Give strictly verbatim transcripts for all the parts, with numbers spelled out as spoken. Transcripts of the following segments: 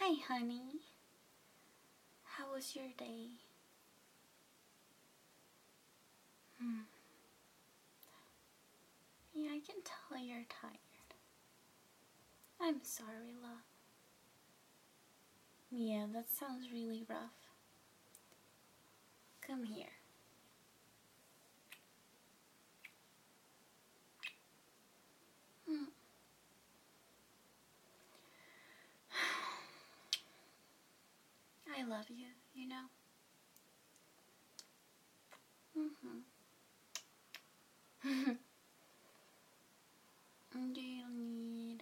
Hi, honey. How was your day? Hmm. Yeah, I can tell you're tired. I'm sorry, love. Yeah, that sounds really rough. Come here. Hmm. I love you, you know? Mm-hmm. Do you need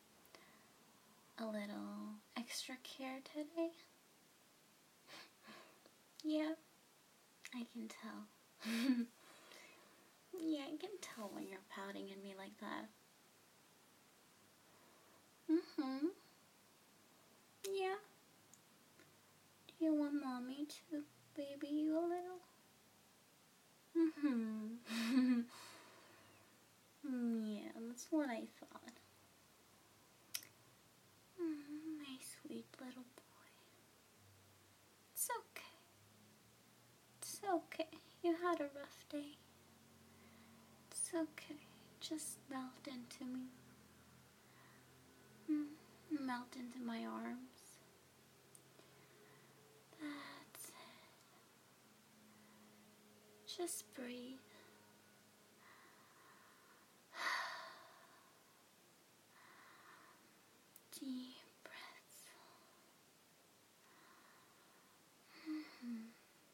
a little extra care today? Yeah, I can tell. Yeah, I can tell when you're pouting at me like that. Mm-hmm. Yeah. Do you want mommy to baby you a little? Mm-hmm. Yeah, that's what I thought. Mm, my sweet little boy. It's okay. It's okay. You had a rough day. It's okay. Just melt into me. Mm, melt into my arms. That's it. Just breathe. Deep breaths. Mm-hmm.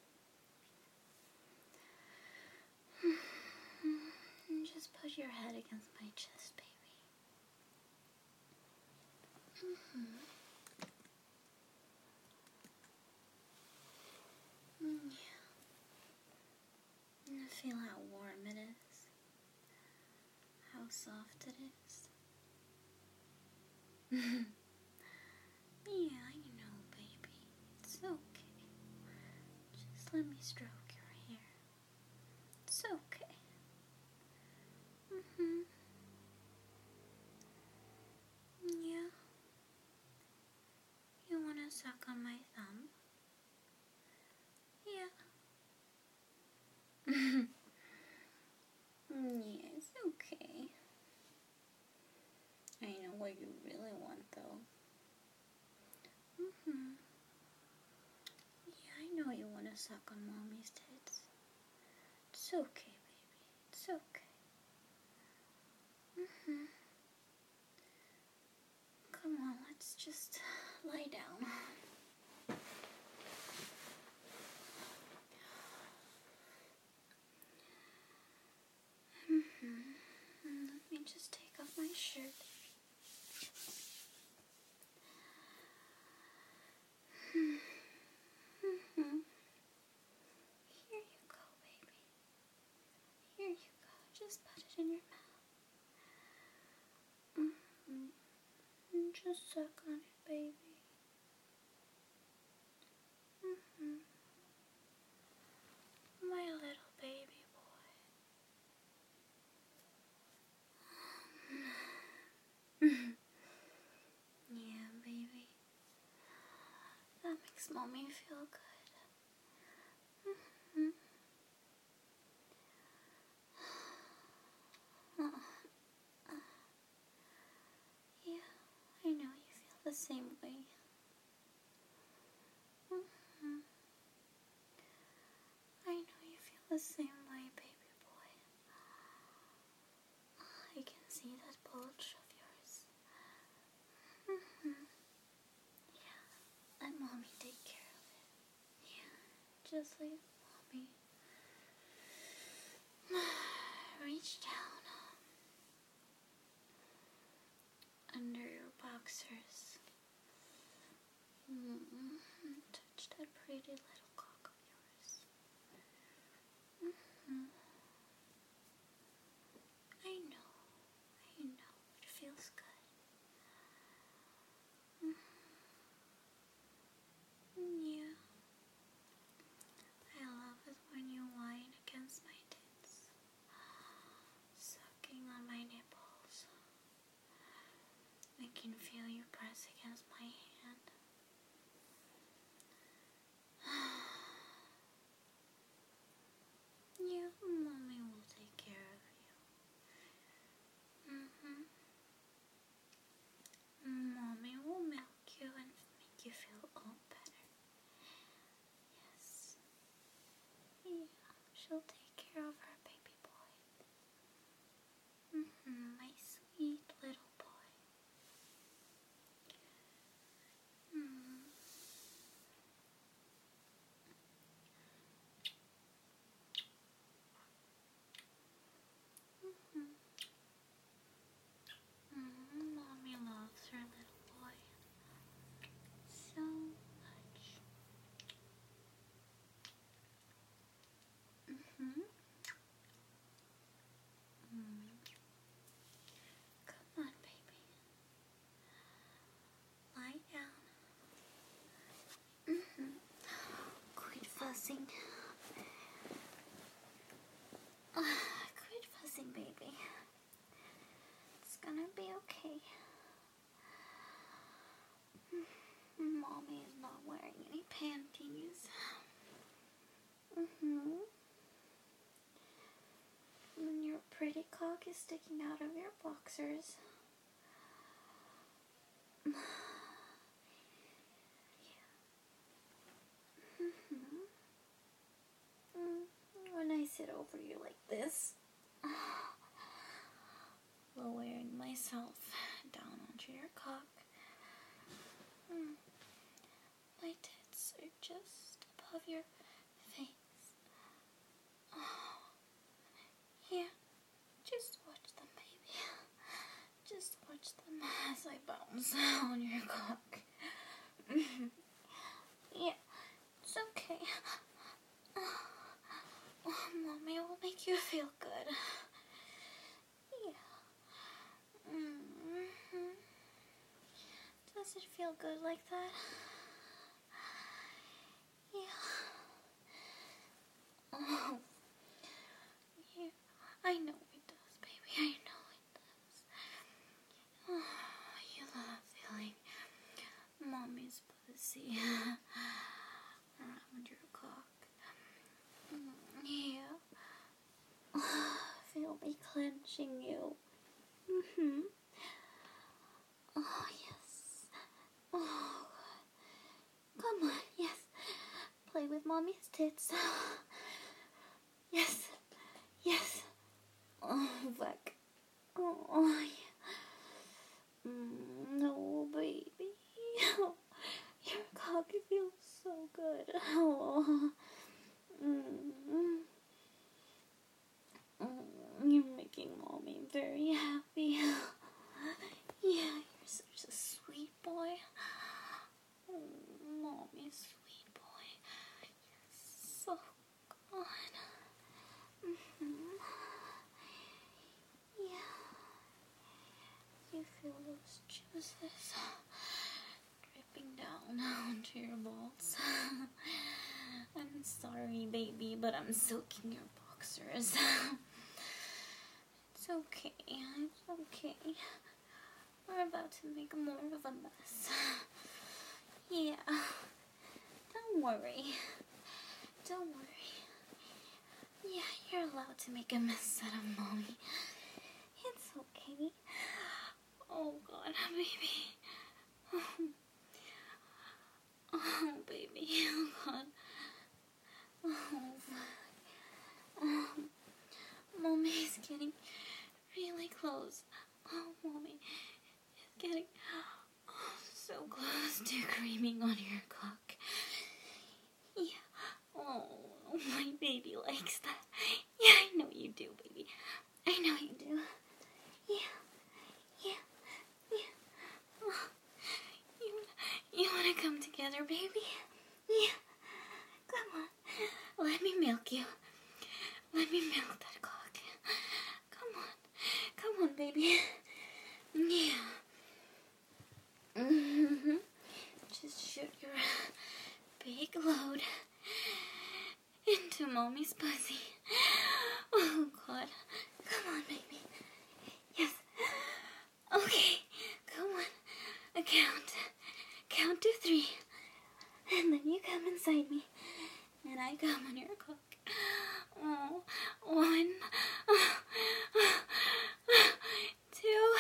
And just put your head against my chest, baby. Mm-hmm. Mm, yeah. And feel how warm it is. How soft it is. Yeah, I know, baby. It's okay. Just let me stroke your hair. It's okay. Mm-hmm. Yeah. You wanna suck on my thumb? Yeah. Yeah, it's okay. I know what you really want, though. Mm-hmm. Yeah, I know you wanna suck on mommy's tits. It's okay, baby. It's okay. Mm-hmm. Come on, let's just lie down. Mm-hmm. Let me just take off my shirt. Mm-hmm. Here you go, baby. Here you go. Just put it in your mouth. Mm-hmm. And just suck on it, baby. Mm-hmm. My little baby boy. Yeah, baby. That makes mommy feel good. Mm-hmm. Oh. Yeah, I know you feel the same way. Mm-hmm. I know you feel the same way, baby boy. I can see that bulge of yours. Mm-hmm. Yeah, let mommy take care of it. Yeah, just like mommy. Reach down under your boxers. Mm-hmm. Touch that pretty little cock of yours. Mm-hmm. I know, I know, it feels good. Mm-hmm. Yeah. I love it when you whine against my tits, sucking on my nipples. I can feel you press against my hand. will take care of her baby boy. Mm-hmm, my sweet little boy. Mm. Mm-hmm. Mm, Mommy loves her little boy so much. Mm-hmm. Mm. Come on, baby. Lie down. Mm-hmm. Quit fussing. Uh, quit fussing, baby. It's gonna be okay. Mommy is not wearing any panties. Mm-hmm. And your pretty cock is sticking out of your boxers. Yeah. Mm-hmm. Mm. When I sit over you like this, lowering myself down onto your cock. Mm. My tits are just above your face. Oh. Yeah, just watch them, baby. Just watch them as I bounce on your cock. Yeah, it's okay. Oh, Mommy will make you feel good. Yeah. Mm-hmm. Does it feel good like that? Yeah. Oh. Yeah. I know it does, baby. I know it does. Oh, you love feeling Mommy's pussy around your cock. Yeah. Feel me clenching you. Mm-hmm. Oh, yes. Oh, come on, yes. Play with Mommy's tits. Yes. Yes. Oh, fuck. Oh, yeah. Mm, no, baby. Oh, your cock feels so good. Oh. Mm. Mm, you're making Mommy very happy. Yeah, you're such a sweet boy. Mm, Mommy's sweet boy. You're so good. Mm-hmm. Yeah. You feel those juices dripping down onto your balls. I'm sorry, baby, but I'm soaking your boxers. It's okay. It's okay. We're about to make more of a mess. Yeah. Don't worry. Don't worry. Yeah, you're allowed to make a mess out of Mommy. It's okay. Oh, God, baby. Oh, baby. Oh, God. Oh, um, Mommy is getting really close. Oh, Mommy is getting oh, so close to creaming on your cock. Yeah. Oh, my baby likes that. Yeah, I know you do, baby. I know you do. Yeah. Yeah. Yeah. Oh, you, you want to come together, baby? Yeah. Come on. Let me milk you. Let me milk that cock. Come on. Come on, baby. Yeah. Mm-hmm. Just shoot your big load into Mommy's pussy. Oh, God. Come on, baby. Yes. Okay. Come on. A count. Count to three. And then you come inside me. And I come on your cock. Oh, one, two,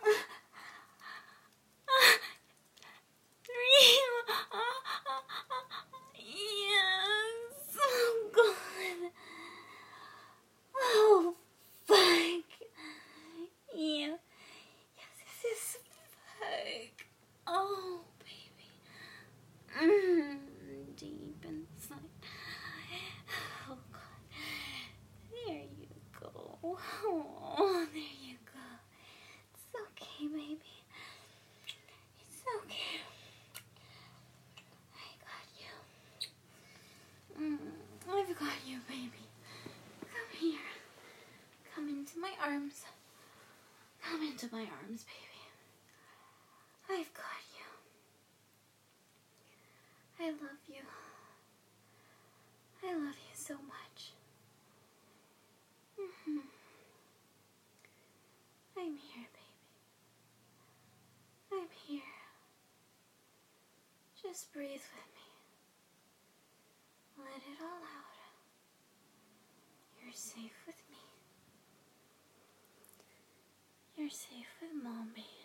three. Yes. Oh, God. Oh, baby. Mm, deep inside. Oh, God. There you go. Oh, there you go. It's okay, baby. It's okay. I got you. Mm, I've got you, baby. Come here. Come into my arms. Come into my arms, baby. I've got you. I love you. I love you so much. Mm-hmm. I'm here, baby. I'm here. Just breathe with me. Let it all out. You're safe with me. You're safe with Mom, baby.